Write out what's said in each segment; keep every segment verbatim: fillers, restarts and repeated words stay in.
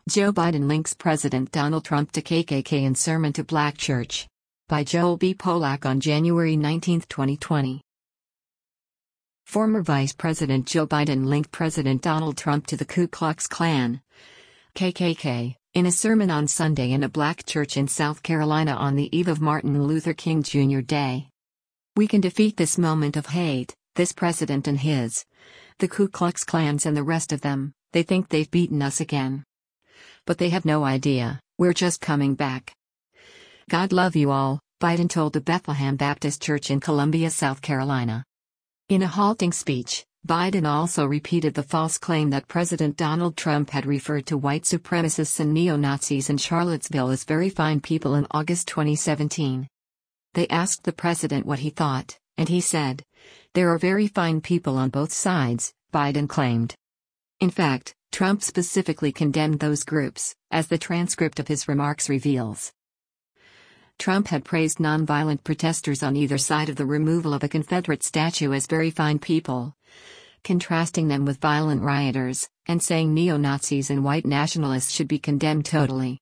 Joe Biden links President Donald Trump to K K K in sermon to Black church. By Joel B. Polak on January nineteenth, twenty twenty. Former Vice President Joe Biden linked President Donald Trump to the Ku Klux Klan, K K K, in a sermon on Sunday in a black church in South Carolina on the eve of Martin Luther King Junior Day. "We can defeat this moment of hate, this president and his, the Ku Klux Klans and the rest of them. They think they've beaten us again. But they have no idea, we're just coming back. God love you all," Biden told the Bethlehem Baptist Church in Columbia, South Carolina. In a halting speech, Biden also repeated the false claim that President Donald Trump had referred to white supremacists and neo-Nazis in Charlottesville as very fine people in August twenty seventeen. They asked the president what he thought, and he said, "There are very fine people on both sides," Biden claimed. In fact, Trump specifically condemned those groups, as the transcript of his remarks reveals. Trump had praised nonviolent protesters on either side of the removal of a Confederate statue as very fine people, contrasting them with violent rioters, and saying neo-Nazis and white nationalists should be condemned totally.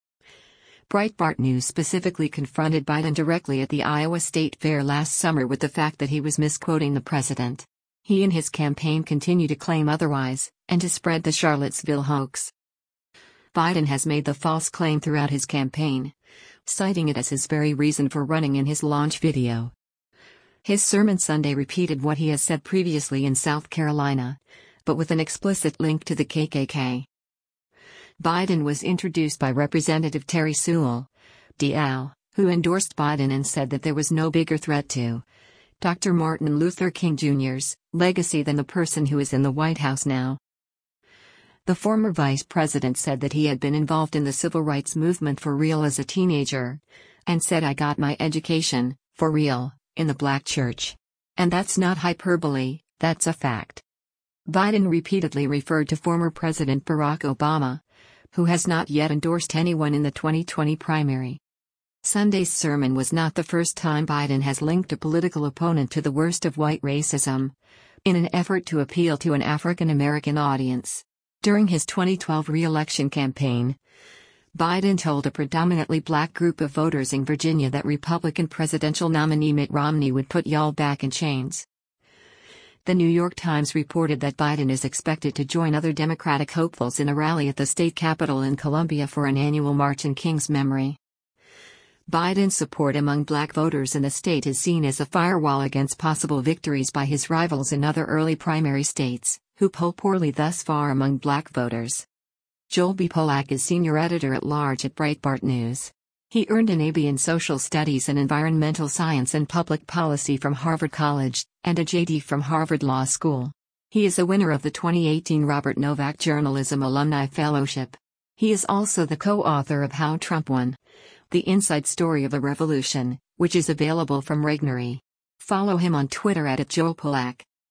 Breitbart News specifically confronted Biden directly at the Iowa State Fair last summer with the fact that he was misquoting the president. He and his campaign continue to claim otherwise, and to spread the Charlottesville hoax. Biden has made the false claim throughout his campaign, citing it as his very reason for running in his launch video. His sermon Sunday repeated what he has said previously in South Carolina, but with an explicit link to the K K K. Biden was introduced by Representative Terry Sewell, D L, who endorsed Biden and said that there was no bigger threat to Doctor Martin Luther King Junior's legacy than the person who is in the White House now. The former vice president said that he had been involved in the civil rights movement for real as a teenager, and said, "I got my education, for real, in the black church. And that's not hyperbole, that's a fact." Biden repeatedly referred to former President Barack Obama, who has not yet endorsed anyone in the twenty twenty primary. Sunday's sermon was not the first time Biden has linked a political opponent to the worst of white racism, in an effort to appeal to an African American audience. During his twenty twelve re-election campaign, Biden told a predominantly black group of voters in Virginia that Republican presidential nominee Mitt Romney would put y'all back in chains. The New York Times reported that Biden is expected to join other Democratic hopefuls in a rally at the state capitol in Columbia for an annual march in King's memory. Biden's support among black voters in the state is seen as a firewall against possible victories by his rivals in other early primary states, who poll poorly thus far among black voters. Joel B. Polak is senior editor-at-large at Breitbart News. He earned an A B in Social Studies and Environmental Science and Public Policy from Harvard College, and a J D from Harvard Law School. He is a winner of the twenty eighteen Robert Novak Journalism Alumni Fellowship. He is also the co-author of How Trump Won: The Inside Story of a Revolution, which is available from Regnery. Follow him on Twitter at Joel Polak.